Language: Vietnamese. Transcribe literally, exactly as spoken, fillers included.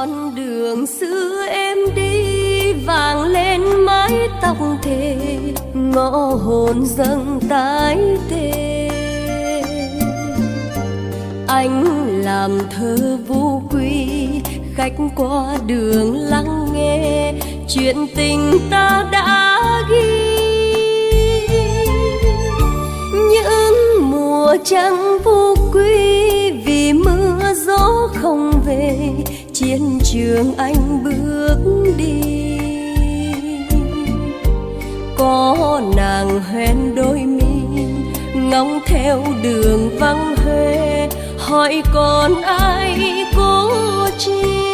con đường xưa em đi vàng lên mái tóc thề, ngõ hồn dâng tái tê. Anh làm thơ vô quy, khách qua đường lắng nghe chuyện tình ta đã ghi. Những mùa trăng vô quy vì mưa gió không về, chiến trường anh bước đi. Có nàng hoen đôi mi ngóng theo đường vắng hoe, hỏi còn ai cố chi.